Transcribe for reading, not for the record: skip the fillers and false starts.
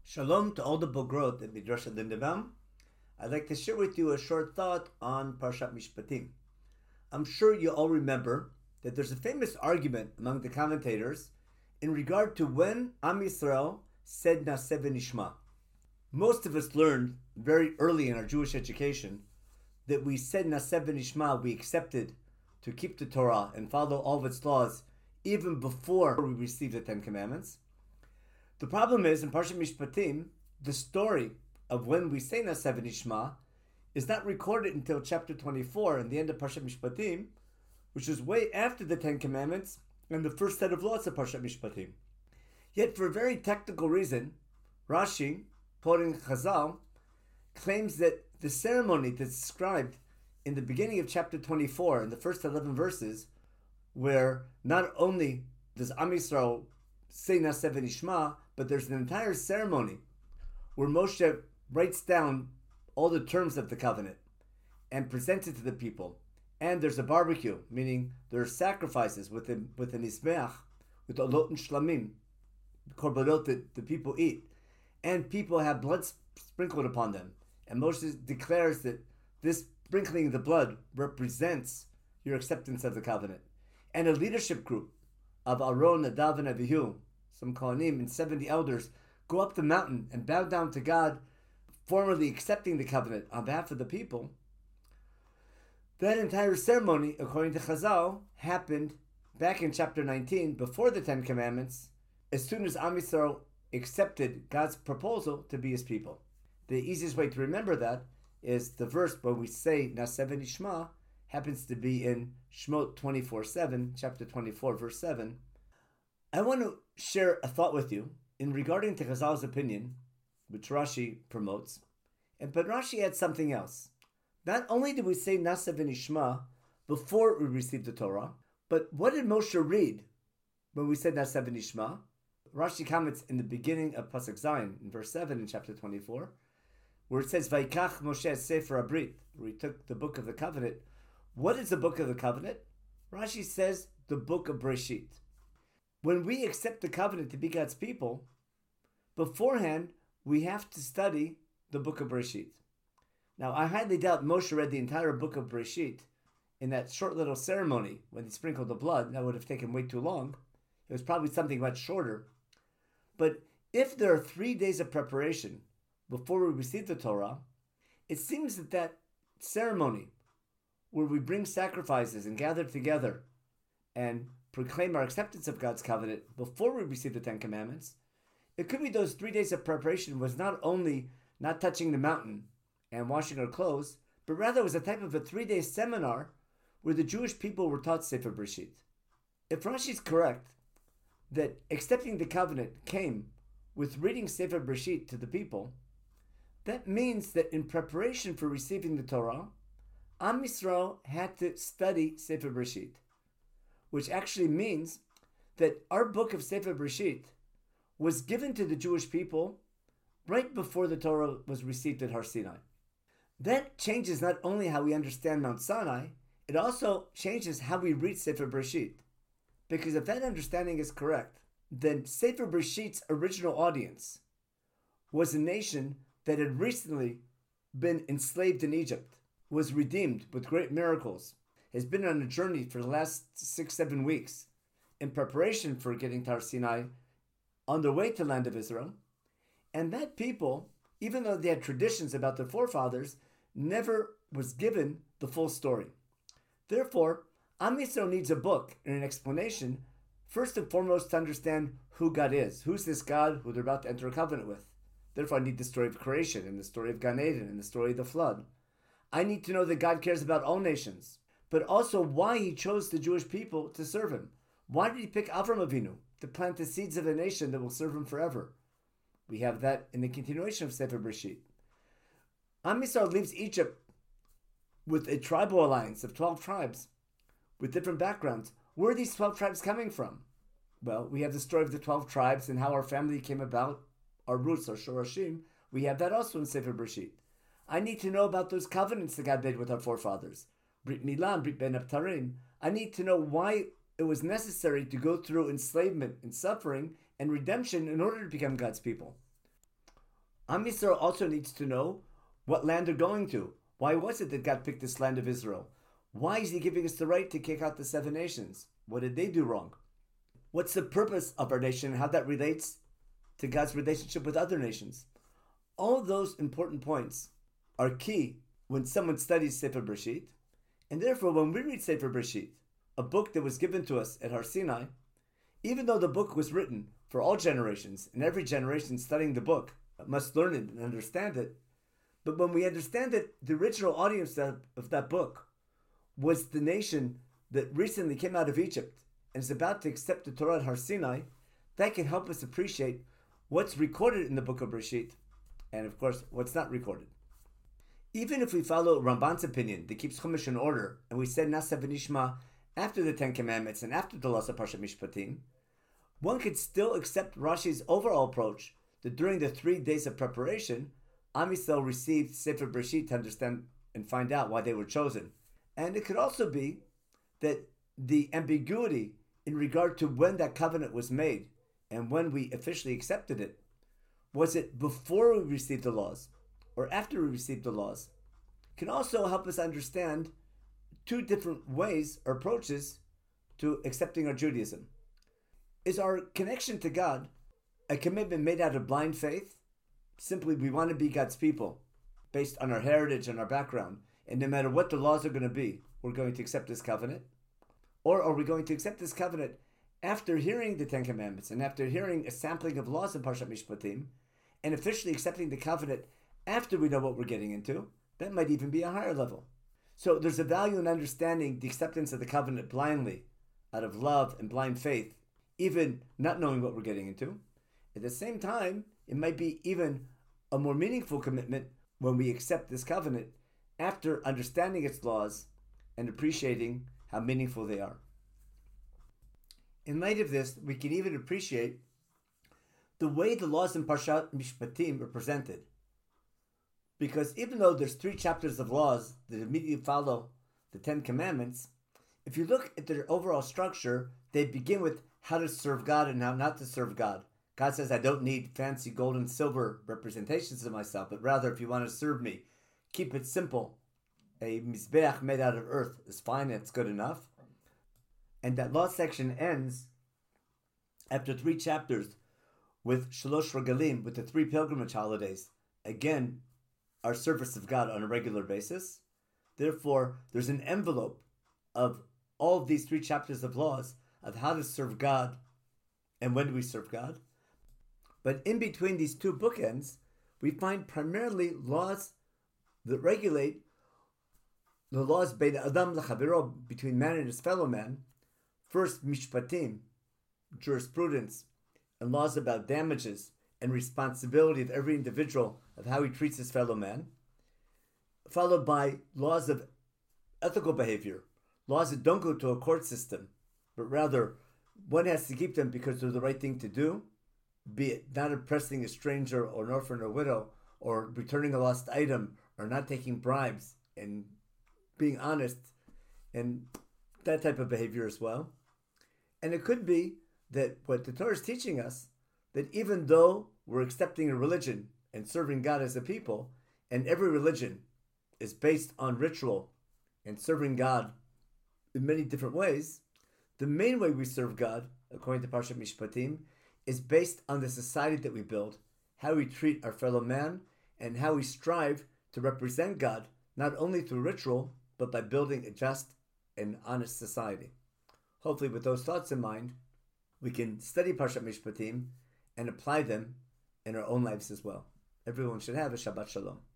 Shalom to all the Bogrot at Midrash Lindenbaum. I'd like to share with you a short thought on Parshat Mishpatim. I'm sure you all remember that there's a famous argument among the commentators in regard to when Am Yisrael said Naseh v'Nishma. Most of us learned very early in our Jewish education that we said Naseh v'Nishma, we accepted to keep the Torah and follow all of its laws even before we received the Ten Commandments. The problem is, in Parshat Mishpatim, the story of when we say Naseh v'Nishma is not recorded until chapter 24 and the end of Parshat Mishpatim, which is way after the Ten Commandments and the first set of laws of Parshat Mishpatim. Yet, for a very technical reason, Rashi, quoting Chazal, claims that the ceremony that's described in the beginning of chapter 24, in the first 11 verses, where not only does Am Yisrael say Naseh v'Nishma, but there's an entire ceremony where Moshe writes down all the terms of the covenant and presents it to the people. And there's a barbecue, meaning there are sacrifices with an Ismeach, with olot and shlamim, korbanot that the people eat. And people have blood sprinkled upon them. And Moshe declares that this sprinkling of the blood represents your acceptance of the covenant. And a leadership group of Aaron, Nadav, and Avihu, some Kohanim and 70 elders, go up the mountain and bow down to God, formally accepting the covenant on behalf of the people. That entire ceremony, according to Chazal, happened back in chapter 19, before the Ten Commandments, as soon as Am Yisrael accepted God's proposal to be his people. The easiest way to remember that is the verse where we say Naseh v'Nishma happens to be in Shemot 24:7, chapter 24, verse 7. I want to share a thought with you in regarding to Chazal's opinion, which Rashi promotes, but Rashi adds something else. Not only did we say Naseh v'Nishma before we received the Torah, but what did Moshe read when we said Naseh v'Nishma? Rashi comments in the beginning of Pasuk Zayin, in verse 7 in chapter 24, where it says, Vayikach Moshe Sefer Abrit, where he took the book of the covenant. What is the book of the covenant? Rashi says the book of Breshit. When we accept the covenant to be God's people, beforehand we have to study the book of Breshit. Now, I highly doubt Moshe read the entire book of Breshit in that short little ceremony when he sprinkled the blood. That would have taken way too long. It was probably something much shorter. But if there are 3 days of preparation before we receive the Torah, it seems that ceremony where we bring sacrifices and gather together and proclaim our acceptance of God's covenant before we receive the Ten Commandments, it could be those 3 days of preparation was not only not touching the mountain and washing our clothes, but rather was a type of a 3-day seminar where the Jewish people were taught Sefer Breshit. If Rashi is correct that accepting the covenant came with reading Sefer Breshit to the people, that means that in preparation for receiving the Torah, Am Yisrael had to study Sefer Breshit, which actually means that our book of Sefer Breshit was given to the Jewish people right before the Torah was received at Har Sinai. That changes not only how we understand Mount Sinai, it also changes how we read Sefer Breshit. Because if that understanding is correct, then Sefer Breshit's original audience was a nation that had recently been enslaved in Egypt, was redeemed with great miracles, has been on a journey for the last 6-7 weeks in preparation for getting to Har Sinai on their way to the land of Israel. And that people, even though they had traditions about their forefathers, never was given the full story. Therefore, Am Yisrael needs a book and an explanation, first and foremost, to understand who God is. Who's this God who they're about to enter a covenant with? Therefore, I need the story of creation and the story of Gan Eden and the story of the flood. I need to know that God cares about all nations, but also why he chose the Jewish people to serve him. Why did he pick Avram Avinu to plant the seeds of a nation that will serve him forever? We have that in the continuation of Sefer Breshit. Am Yisrael leaves Egypt with a tribal alliance of 12 tribes with different backgrounds. Where are these 12 tribes coming from? Well, we have the story of the 12 tribes and how our family came about, our roots, our shorashim. We have that also in Sefer Breshit. I need to know about those covenants that God made with our forefathers. Brit Milah, Brit Ben Abtarim. I need to know why it was necessary to go through enslavement and suffering and redemption in order to become God's people. Am Yisrael also needs to know what land they're going to. Why was it that God picked this land of Israel? Why is he giving us the right to kick out the 7 nations? What did they do wrong? What's the purpose of our nation and how that relates to God's relationship with other nations? All those important points are key when someone studies Sefer Bereshit, and therefore when we read Sefer Bereshit, a book that was given to us at Har Sinai, even though the book was written for all generations, and every generation studying the book must learn it and understand it, but when we understand that the original audience of that book was the nation that recently came out of Egypt and is about to accept the Torah at Har Sinai, that can help us appreciate what's recorded in the book of Bereshit, and of course, what's not recorded. Even if we follow Ramban's opinion that keeps Chumash in order, and we say Nasa v'Nishma after the 10 Commandments and after the laws of Parshat Mishpatim, one could still accept Rashi's overall approach that during the 3 days of preparation, Am Yisrael received Sefer Bereshit to understand and find out why they were chosen. And it could also be that the ambiguity in regard to when that covenant was made and when we officially accepted it, was it before we received the laws or after we received the laws, can also help us understand 2 different ways or approaches to accepting our Judaism. Is our connection to God a commitment made out of blind faith? Simply, we want to be God's people based on our heritage and our background, and no matter what the laws are going to be, we're going to accept this covenant? Or are we going to accept this covenant after hearing the 10 Commandments and after hearing a sampling of laws in Parshat Mishpatim, and officially accepting the covenant after we know what we're getting into? That might even be a higher level. So there's a value in understanding the acceptance of the covenant blindly, out of love and blind faith, even not knowing what we're getting into. At the same time, it might be even a more meaningful commitment when we accept this covenant after understanding its laws and appreciating how meaningful they are. In light of this, we can even appreciate the way the laws in Parshat Mishpatim are presented. Because even though there's 3 chapters of laws that immediately follow the 10 Commandments, if you look at their overall structure, they begin with how to serve God and how not to serve God. God says, I don't need fancy gold and silver representations of myself, but rather, if you want to serve me, keep it simple. A mizbeach made out of earth is fine, it's good enough. And that law section ends after 3 chapters with Shalosh Regalim, with the 3 pilgrimage holidays. Again, our service of God on a regular basis. Therefore, there's an envelope of all of these 3 chapters of laws of how to serve God and when do we serve God. But in between these 2 bookends, we find primarily laws that regulate the laws bein adam lechavero, between man and his fellow man. First, mishpatim, jurisprudence, and laws about damages and responsibility of every individual of how he treats his fellow man. Followed by laws of ethical behavior, laws that don't go to a court system, but rather one has to keep them because they're the right thing to do, be it not oppressing a stranger or an orphan or widow, or returning a lost item, or not taking bribes, and being honest, and that type of behavior as well. And it could be that what the Torah is teaching us, that even though we're accepting a religion and serving God as a people, and every religion is based on ritual and serving God in many different ways, the main way we serve God, according to Parshat Mishpatim, is based on the society that we build, how we treat our fellow man, and how we strive to represent God, not only through ritual, but by building a just and honest society. Hopefully, with those thoughts in mind, we can study Parshat Mishpatim and apply them in our own lives as well. Everyone should have a Shabbat Shalom.